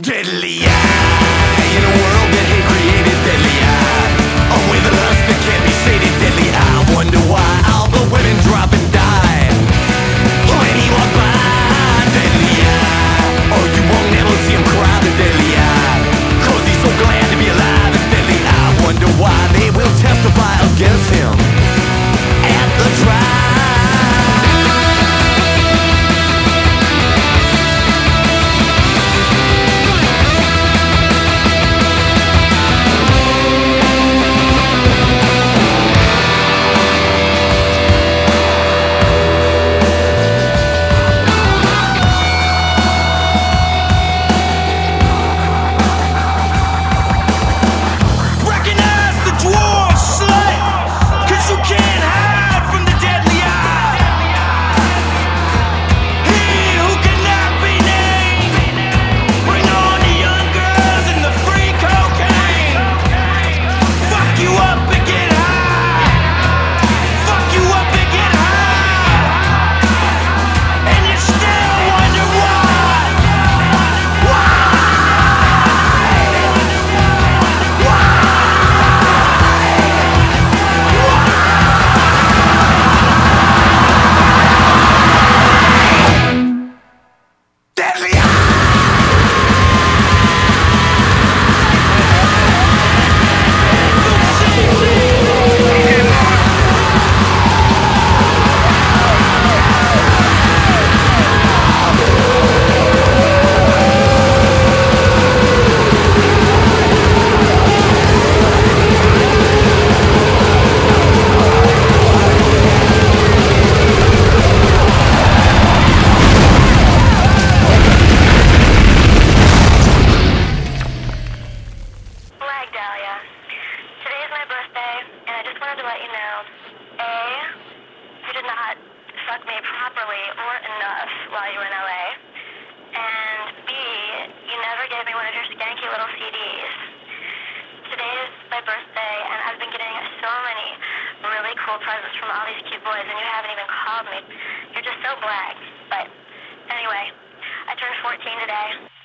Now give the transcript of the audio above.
Deadly eye in a world that hate created. Deadly eye, a wave of lust that can't be sated. Deadly eye, wonder why all the women drop and die when he walk by. Deadly eye, oh you won't never see him cry. The deadly eye, 'cause he's so glad to be alive. The deadly eye, wonder why they will testify against him at the trial. Today is my birthday, and I just wanted to let you know, A, you did not fuck me properly or enough while you were in LA, and B, you never gave me one of your skanky little CDs. Today is my birthday, and I've been getting so many really cool presents from all these cute boys, and you haven't even called me. You're just so black. But anyway, I turned 14 today.